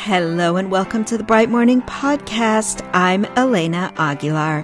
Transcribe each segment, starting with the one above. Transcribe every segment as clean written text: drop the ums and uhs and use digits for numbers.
Hello and welcome to the Bright Morning Podcast. I'm Elena Aguilar.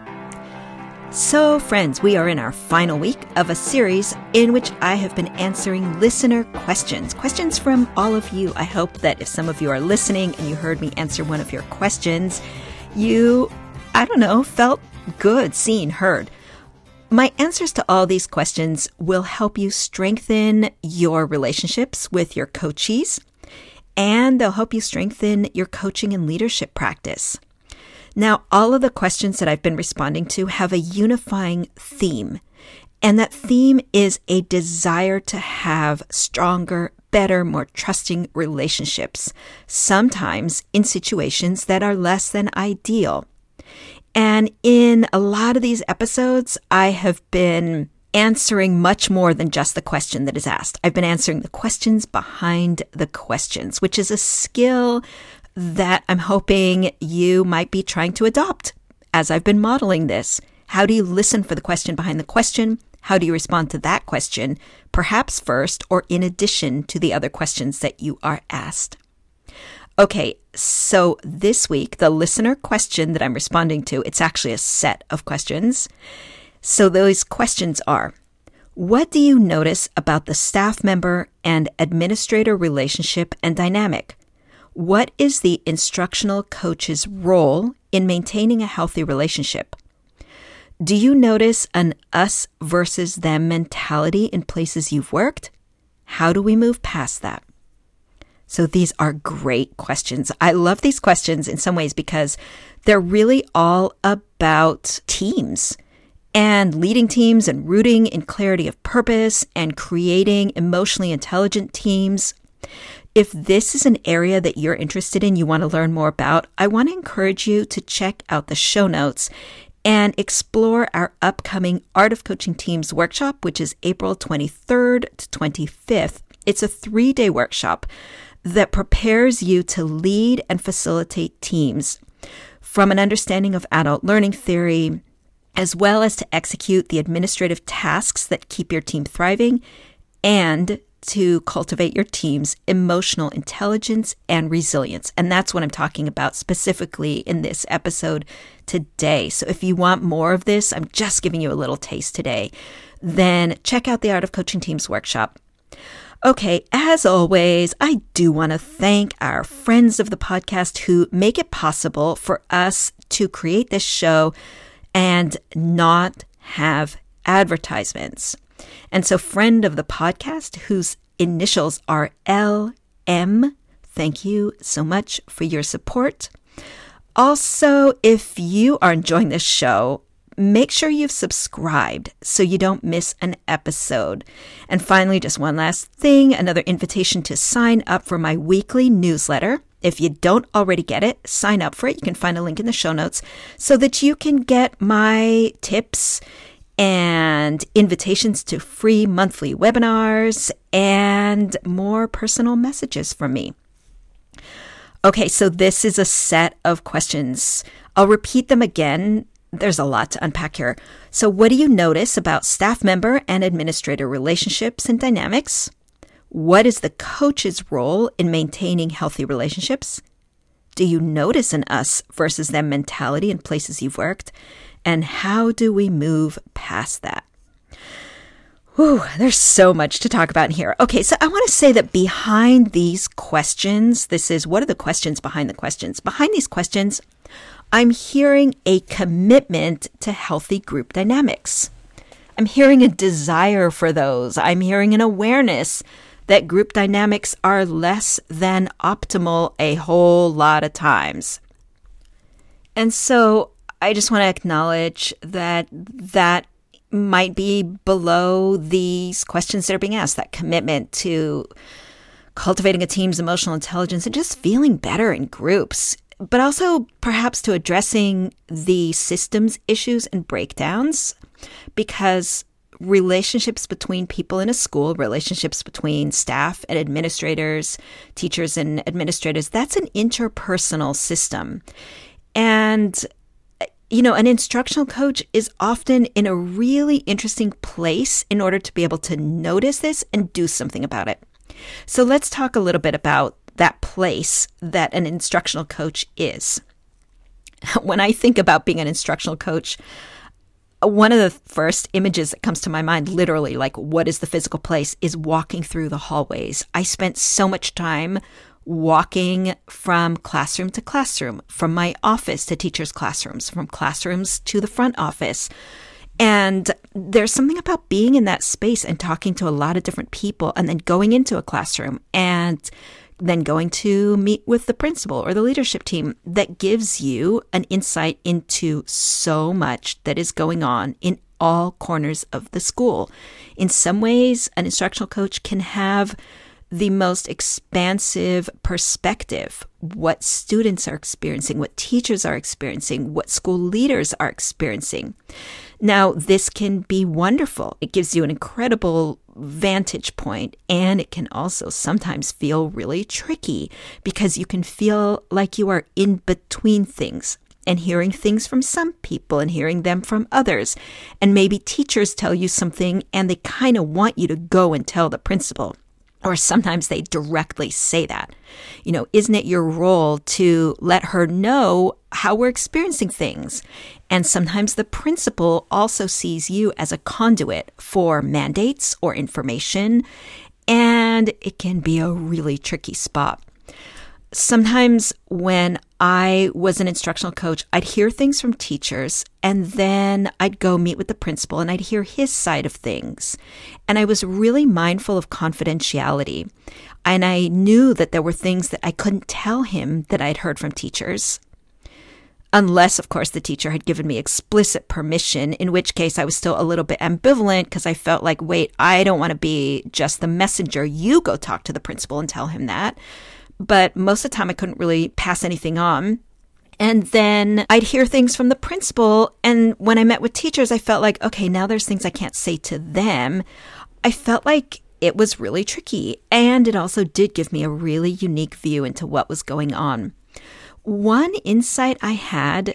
So friends, we are in our final week of a series in which I have been answering listener questions from all of you. I hope that if some of you are listening and you heard me answer one of your questions, you, felt good, seen, heard. My answers to all these questions will help you strengthen your relationships with your coachees, and they'll help you strengthen your coaching and leadership practice. Now, all of the questions that I've been responding to have a unifying theme, and that theme is a desire to have stronger, better, more trusting relationships, sometimes in situations that are less than ideal. And in a lot of these episodes, I have been answering much more than just the question that is asked. I've been answering the questions behind the questions, which is a skill that I'm hoping you might be trying to adopt as I've been modeling this. How do you listen for the question behind the question? How do you respond to that question, perhaps first or in addition to the other questions that you are asked? Okay, so this week, the listener question that I'm responding to, it's actually a set of questions. So those questions are, what do you notice about the staff member and administrator relationship and dynamic? What is the instructional coach's role in maintaining a healthy relationship? Do you notice an us versus them mentality in places you've worked? How do we move past that? So these are great questions. I love these questions in some ways because they're really all about teams and leading teams and rooting in clarity of purpose and creating emotionally intelligent teams. If this is an area that you're interested in, you want to learn more about, I want to encourage you to check out the show notes and explore our upcoming Art of Coaching Teams workshop, which is April 23rd to 25th. It's a 3-day workshop that prepares you to lead and facilitate teams from an understanding of adult learning theory, as well as to execute the administrative tasks that keep your team thriving and to cultivate your team's emotional intelligence and resilience. And that's what I'm talking about specifically in this episode today. So if you want more of this, I'm just giving you a little taste today, then check out the Art of Coaching Teams workshop. Okay, as always, I do want to thank our friends of the podcast who make it possible for us to create this show and not have advertisements. And so friend of the podcast, whose initials are LM, thank you so much for your support. Also, if you are enjoying this show, make sure you've subscribed so you don't miss an episode. And finally, just one last thing, another invitation to sign up for my weekly newsletter. If you don't already get it, sign up for it. You can find a link in the show notes so that you can get my tips and invitations to free monthly webinars and more personal messages from me. Okay, so this is a set of questions. I'll repeat them again. There's a lot to unpack here. So what do you notice about staff member and administrator relationships and dynamics? What is the coach's role in maintaining healthy relationships? Do you notice an us versus them mentality in places you've worked? And how do we move past that? Whew, there's so much to talk about in here. Okay, so I want to say that behind these questions, what are the questions behind the questions? Behind these questions, I'm hearing a commitment to healthy group dynamics. I'm hearing a desire for those. I'm hearing an awareness that group dynamics are less than optimal a whole lot of times. And so I just want to acknowledge that might be below these questions that are being asked, that commitment to cultivating a team's emotional intelligence and just feeling better in groups, but also perhaps to addressing the systems issues and breakdowns, because relationships between people in a school, relationships between staff and administrators, teachers and administrators, that's an interpersonal system. And an instructional coach is often in a really interesting place in order to be able to notice this and do something about it. So let's talk a little bit about that place that an instructional coach is. When I think about being an instructional coach, one of the first images that comes to my mind, literally, like what is the physical place, is walking through the hallways. I spent so much time walking from classroom to classroom, from my office to teachers' classrooms, from classrooms to the front office. And there's something about being in that space and talking to a lot of different people and then going into a classroom and then going to meet with the principal or the leadership team that gives you an insight into so much that is going on in all corners of the school. In some ways, an instructional coach can have the most expansive perspective, what students are experiencing, what teachers are experiencing, what school leaders are experiencing. Now, this can be wonderful. It gives you an incredible vantage point, and it can also sometimes feel really tricky because you can feel like you are in between things and hearing things from some people and hearing them from others. And maybe teachers tell you something and they kind of want you to go and tell the principal. Or sometimes they directly say that. Isn't it your role to let her know how we're experiencing things? And sometimes the principal also sees you as a conduit for mandates or information, and it can be a really tricky spot. Sometimes when I was an instructional coach, I'd hear things from teachers and then I'd go meet with the principal and I'd hear his side of things. And I was really mindful of confidentiality. And I knew that there were things that I couldn't tell him that I'd heard from teachers. Unless, of course, the teacher had given me explicit permission, in which case I was still a little bit ambivalent because I felt like, wait, I don't want to be just the messenger. You go talk to the principal and tell him that. But most of the time I couldn't really pass anything on. And then I'd hear things from the principal. And when I met with teachers, I felt like, okay, now there's things I can't say to them. I felt like it was really tricky. And it also did give me a really unique view into what was going on. One insight I had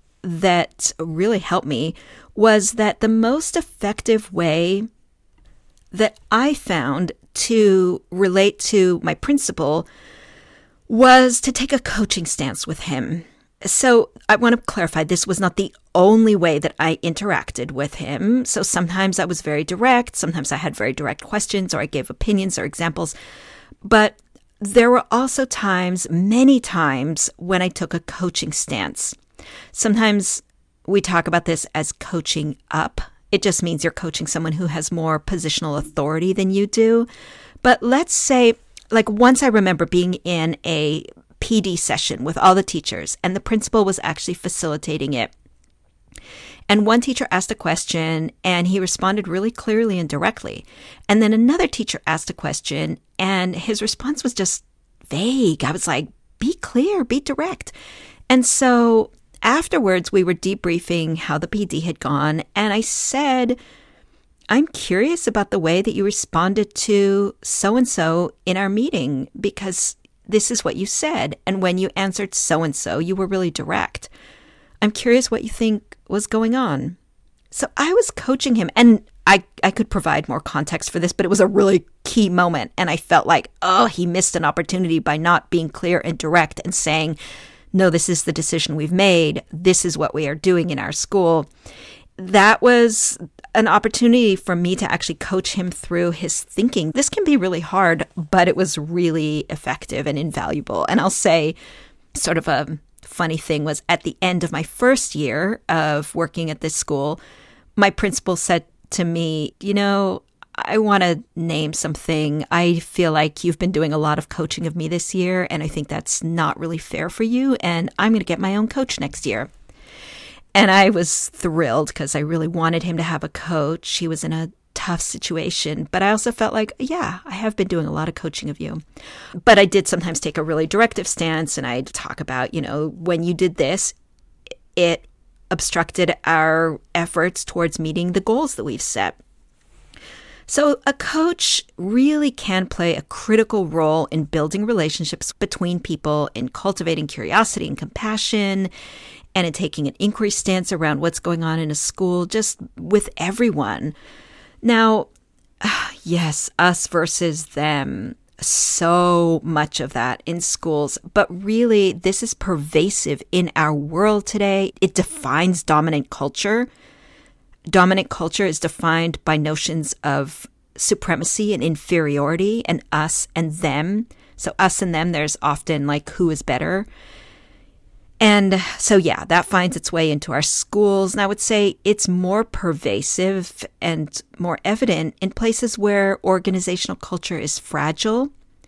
that really helped me was that the most effective way that I found to relate to my principal was to take a coaching stance with him. So I want to clarify, this was not the only way that I interacted with him. So sometimes I was very direct. Sometimes I had very direct questions, or I gave opinions or examples. But there were also times, many times, when I took a coaching stance. Sometimes we talk about this as coaching up. It just means you're coaching someone who has more positional authority than you do. But let's say, like, once I remember being in a PD session with all the teachers, and the principal was actually facilitating it. And one teacher asked a question, and he responded really clearly and directly. And then another teacher asked a question, and his response was just vague. I was like, be clear, be direct. And so afterwards, we were debriefing how the PD had gone, and I said, I'm curious about the way that you responded to so-and-so in our meeting, because this is what you said. And when you answered so-and-so, you were really direct. I'm curious what you think was going on. So I was coaching him, and I could provide more context for this, but it was a really key moment. And I felt like, oh, he missed an opportunity by not being clear and direct and saying, no, this is the decision we've made. This is what we are doing in our school. That was an opportunity for me to actually coach him through his thinking. This can be really hard, but it was really effective and invaluable. And I'll say sort of a funny thing was at the end of my first year of working at this school, my principal said to me, I want to name something. I feel like you've been doing a lot of coaching of me this year, and I think that's not really fair for you, and I'm going to get my own coach next year. And I was thrilled because I really wanted him to have a coach. He was in a tough situation, but I also felt like, yeah, I have been doing a lot of coaching of you. But I did sometimes take a really directive stance, and I'd talk about, when you did this, it obstructed our efforts towards meeting the goals that we've set. So a coach really can play a critical role in building relationships between people, in cultivating curiosity and compassion, and in taking an inquiry stance around what's going on in a school, just with everyone. Now, yes, us versus them. so much of that in schools, but really this is pervasive in our world today. It defines dominant culture. Dominant culture is defined by notions of supremacy and inferiority and us and them. So us and them, there's often like who is better. And so, yeah, that finds its way into our schools. And I would say it's more pervasive and more evident in places where organizational culture is fragile,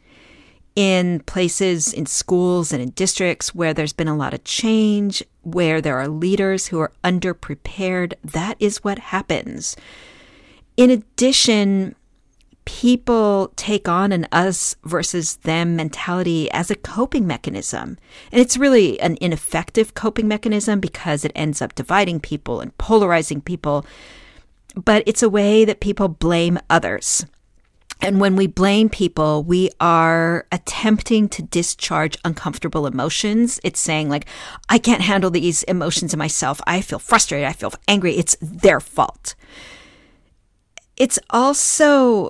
in places, in schools and in districts where there's been a lot of change, where there are leaders who are underprepared. That is what happens. In addition, people take on an us versus them mentality as a coping mechanism. And it's really an ineffective coping mechanism because it ends up dividing people and polarizing people. But it's a way that people blame others. And when we blame people, we are attempting to discharge uncomfortable emotions. It's saying like, I can't handle these emotions in myself. I feel frustrated. I feel angry. It's their fault. It's also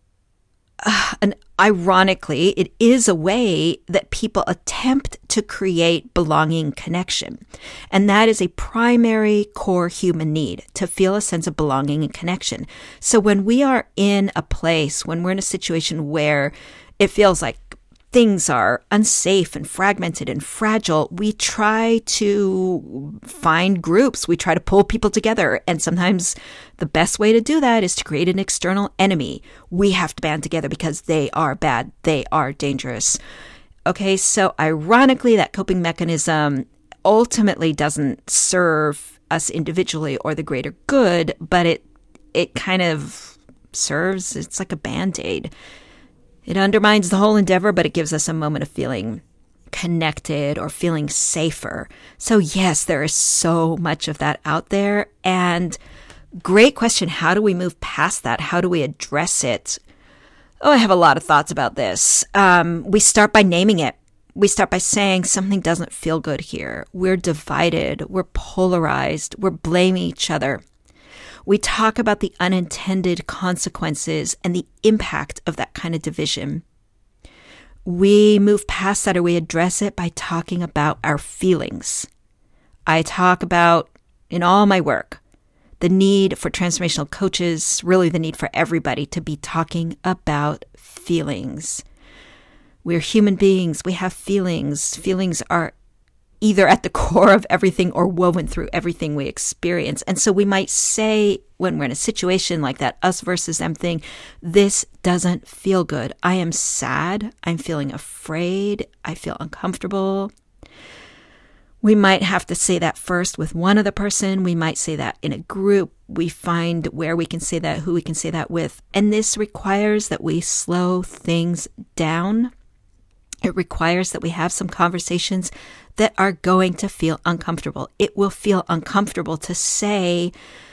and ironically, it is a way that people attempt to create belonging connection. And that is a primary core human need, to feel a sense of belonging and connection. So when we are in a place, when we're in a situation where it feels like things are unsafe and fragmented and fragile, we try to find groups. We try to pull people together. And sometimes the best way to do that is to create an external enemy. We have to band together because they are bad. They are dangerous. Okay, so ironically, that coping mechanism ultimately doesn't serve us individually or the greater good, but it kind of serves, it's like a Band-Aid. It undermines the whole endeavor, but it gives us a moment of feeling connected or feeling safer. So yes, there is so much of that out there. And great question. How do we move past that? How do we address it? Oh, I have a lot of thoughts about this. We start by naming it. We start by saying something doesn't feel good here. We're divided. We're polarized. We're blaming each other. We talk about the unintended consequences and the impact of that kind of division. We move past that, or we address it by talking about our feelings. I talk about, in all my work, the need for transformational coaches, really the need for everybody to be talking about feelings. We're human beings. We have feelings. Feelings are either at the core of everything or woven through everything we experience. And so we might say, when we're in a situation like that us versus them thing, this doesn't feel good. I am sad. I'm feeling afraid. I feel uncomfortable. We might have to say that first with one other person. We might say that in a group. We find where we can say that, who we can say that with. And this requires that we slow things down. It requires that we have some conversations that are going to feel uncomfortable. It will feel uncomfortable to say,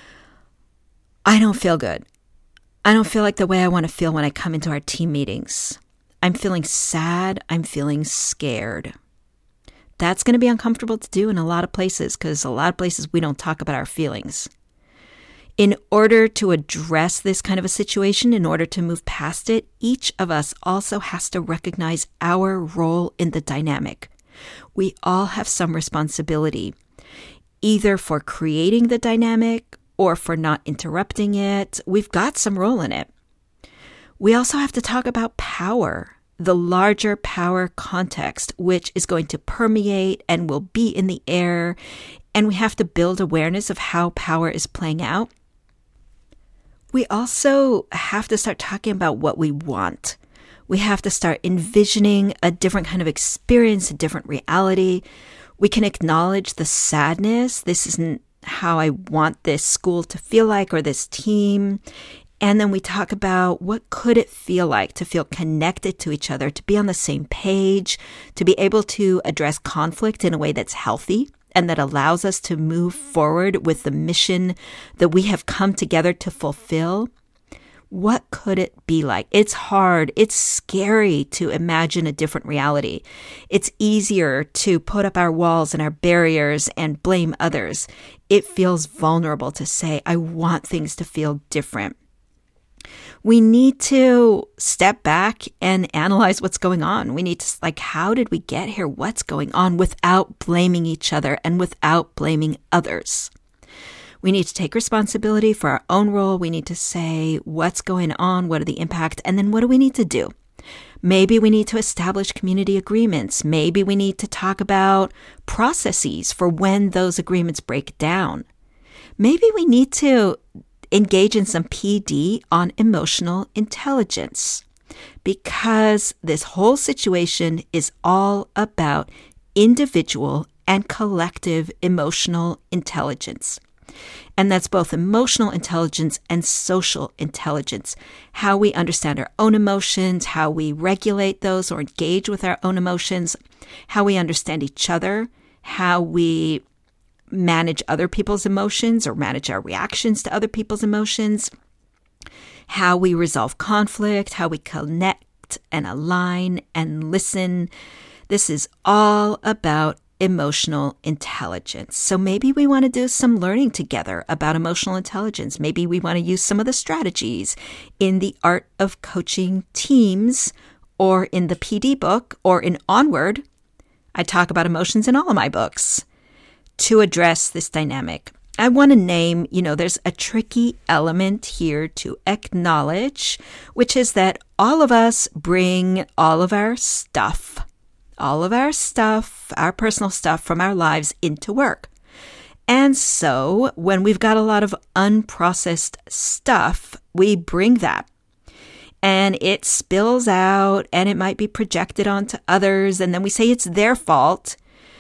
I don't feel good. I don't feel like the way I want to feel when I come into our team meetings. I'm feeling sad. I'm feeling scared. That's going to be uncomfortable to do in a lot of places because a lot of places we don't talk about our feelings. In order to address this kind of a situation, in order to move past it, each of us also has to recognize our role in the dynamic. We all have some responsibility, either for creating the dynamic or for not interrupting it. We've got some role in it. We also have to talk about power, the larger power context, which is going to permeate and will be in the air. And we have to build awareness of how power is playing out. We also have to start talking about what we want. We have to start envisioning a different kind of experience, a different reality. We can acknowledge the sadness. This isn't how I want this school to feel like or this team. And then we talk about what could it feel like to feel connected to each other, to be on the same page, to be able to address conflict in a way that's healthy and that allows us to move forward with the mission that we have come together to fulfill. What could it be like? It's hard. It's scary to imagine a different reality. It's easier to put up our walls and our barriers and blame others. It feels vulnerable to say, I want things to feel different. We need to step back and analyze what's going on. We need to, how did we get here? What's going on, without blaming each other and without blaming others. We need to take responsibility for our own role. We need to say what's going on, what are the impacts, and then what do we need to do? Maybe we need to establish community agreements. Maybe we need to talk about processes for when those agreements break down. Maybe we need to engage in some PD on emotional intelligence, because this whole situation is all about individual and collective emotional intelligence. And that's both emotional intelligence and social intelligence. How we understand our own emotions, how we regulate those or engage with our own emotions, how we understand each other, how we manage other people's emotions or manage our reactions to other people's emotions, how we resolve conflict, how we connect and align and listen. This is all about emotional intelligence. So maybe we want to do some learning together about emotional intelligence. Maybe we want to use some of the strategies in the Art of Coaching Teams, or in the PD book, or in Onward. I talk about emotions in all of my books to address this dynamic. I want to name, there's a tricky element here to acknowledge, which is that all of us bring all of our stuff, our personal stuff from our lives into work. And so when we've got a lot of unprocessed stuff, we bring that. And it spills out, and it might be projected onto others, and then we say it's their fault.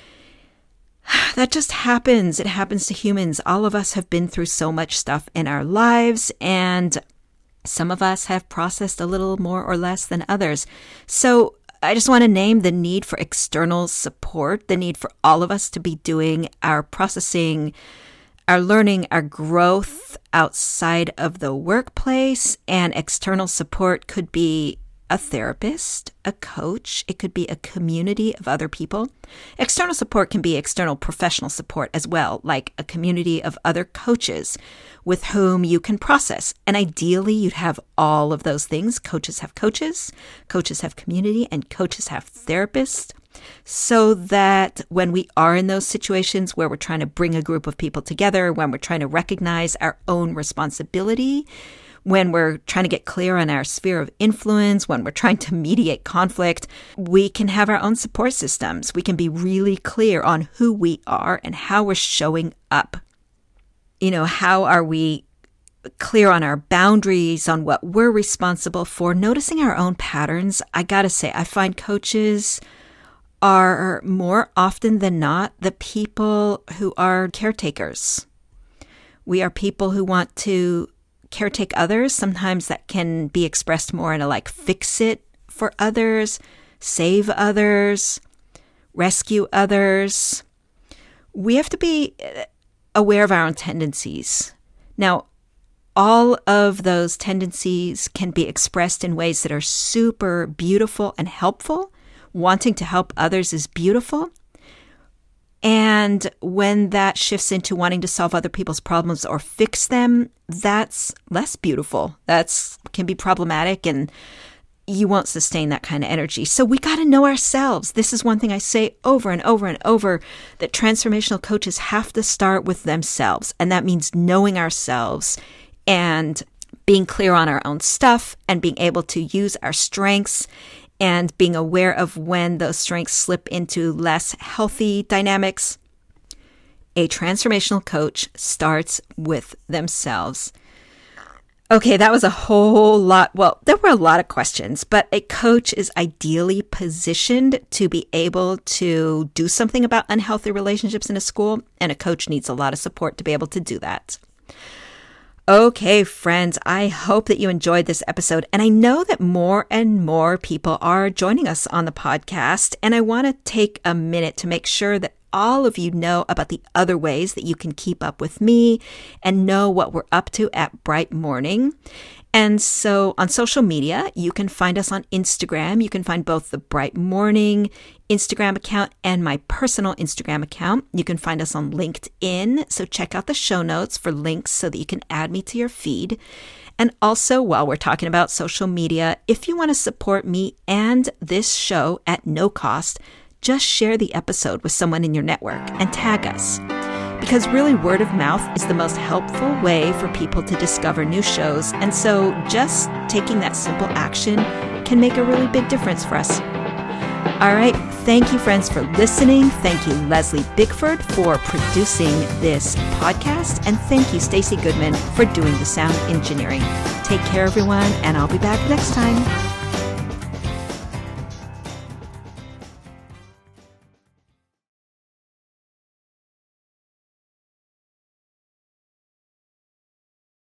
That just happens. It happens to humans. All of us have been through so much stuff in our lives, and some of us have processed a little more or less than others. So I just want to name the need for external support, the need for all of us to be doing our processing, our learning, our growth outside of the workplace. And external support could be a therapist, a coach. It could be a community of other people. External support can be external professional support as well, like a community of other coaches with whom you can process. And ideally, you'd have all of those things. Coaches have coaches have community, and coaches have therapists. So that when we are in those situations where we're trying to bring a group of people together, when we're trying to recognize our own responsibility, when we're trying to get clear on our sphere of influence, when we're trying to mediate conflict, we can have our own support systems. We can be really clear on who we are and how we're showing up. How are we clear on our boundaries, on what we're responsible for, noticing our own patterns. I gotta say, I find coaches are more often than not the people who are caretakers. We are people who want to caretake others. Sometimes that can be expressed more in a fix it for others, save others, rescue others. We have to be aware of our own tendencies. Now, all of those tendencies can be expressed in ways that are super beautiful and helpful. Wanting to help others is beautiful. And when that shifts into wanting to solve other people's problems or fix them, that's less beautiful. That can be problematic, and you won't sustain that kind of energy. So we got to know ourselves. This is one thing I say over and over and over, that transformational coaches have to start with themselves. And that means knowing ourselves and being clear on our own stuff and being able to use our strengths and being aware of when those strengths slip into less healthy dynamics. A transformational coach starts with themselves. Okay, that was a whole lot. Well, there were a lot of questions, but a coach is ideally positioned to be able to do something about unhealthy relationships in a school, and a coach needs a lot of support to be able to do that. Okay, friends, I hope that you enjoyed this episode, and I know that more and more people are joining us on the podcast, and I want to take a minute to make sure that all of you know about the other ways that you can keep up with me and know what we're up to at Bright Morning. And so on social media, you can find us on Instagram. You can find both the Bright Morning Instagram account and my personal Instagram account. You can find us on LinkedIn, so check out the show notes for links so that you can add me to your feed. And also, while we're talking about social media, if you want to support me and this show at no cost, just share the episode with someone in your network and tag us. Because really, word of mouth is the most helpful way for people to discover new shows. And so just taking that simple action can make a really big difference for us. All right. Thank you, friends, for listening. Thank you, Leslie Bickford, for producing this podcast. And thank you, Stacey Goodman, for doing the sound engineering. Take care, everyone, and I'll be back next time.